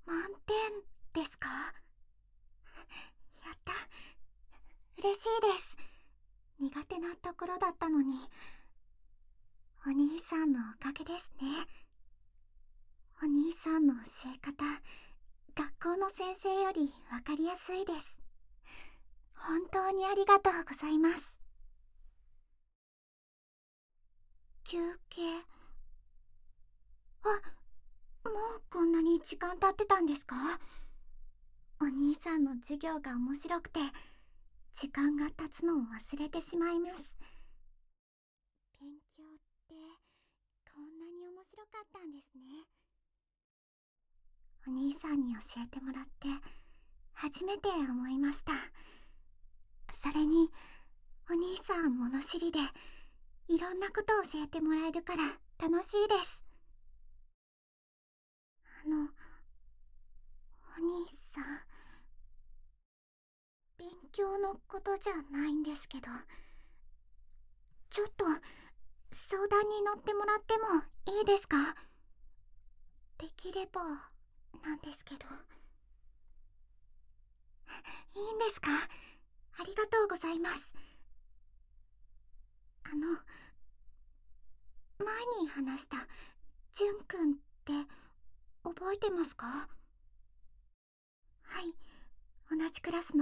満点ですか？やった。嬉しいです。苦手なところだったのに。お兄さんのおかげですね。お兄さんの教え方、学校の先生よりわかりやすいです。本当にありがとうございます。休憩。もうこんなに時間経ってたんですか？お兄さんの授業が面白くて、時間が経つのを忘れてしまいます。勉強ってこんなに面白かったんですね。お兄さんに教えてもらって初めて思いました。それにお兄さん物知りでいろんなことを教えてもらえるから楽しいです。お兄さん、勉強のことじゃないんですけど、ちょっと相談に乗ってもらってもいいですか？できればなんですけど。いいんですか？ありがとうございます。前に話したじゅんくんって覚えてますか？はい、同じクラスの。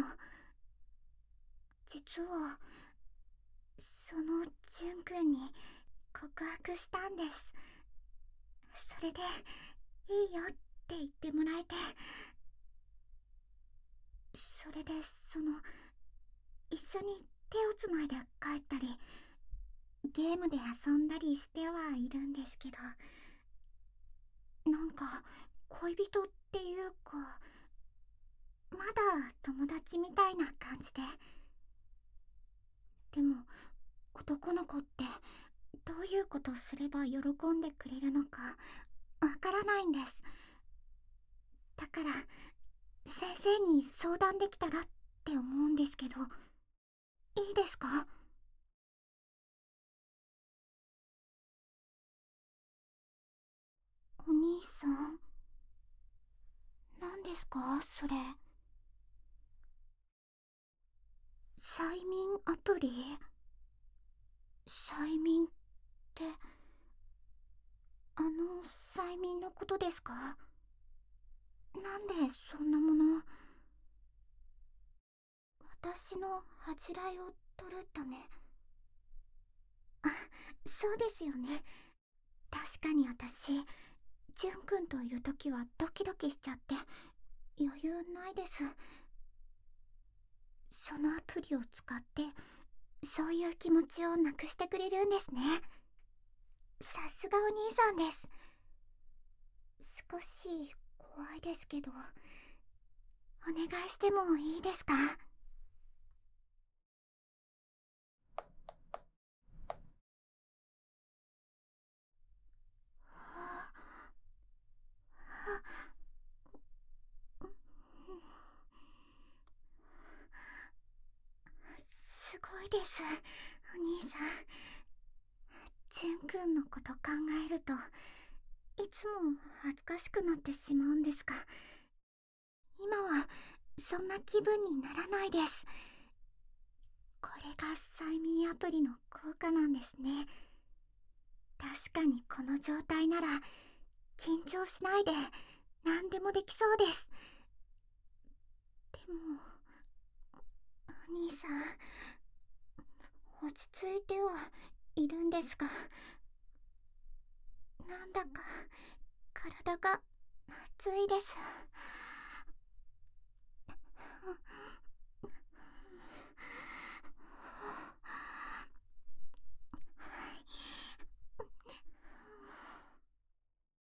実はそのじゅんくんに告白したんです。それでいいよって言ってもらえて、それで一緒に手をつないで帰ったりゲームで遊んだりしてはいるんですけど、なんか恋人っていうか、まだ友達みたいな感じで。でも男の子ってどういうことをすれば喜んでくれるのかわからないんです。だから先生に相談できたらって思うんですけど、いいですか？お兄さん、何ですかそれ？催眠アプリ？催眠って、催眠のことですか？なんでそんなもの。私の恥じらいを取るため。あ、そうですよね。確かに私、ジュン君といるときはドキドキしちゃって余裕ないです。そのアプリを使ってそういう気持ちをなくしてくれるんですね。さすがお兄さんです。少し怖いですけど、お願いしてもいいですか？すごいです、お兄さん。ジュン君のこと考えるといつも恥ずかしくなってしまうんですが、今はそんな気分にならないです。これが催眠アプリの効果なんですね。確かにこの状態なら緊張しないで何でもできそうです。でもお兄さん、落ち着いてはいるんですが、なんだか体が熱いです。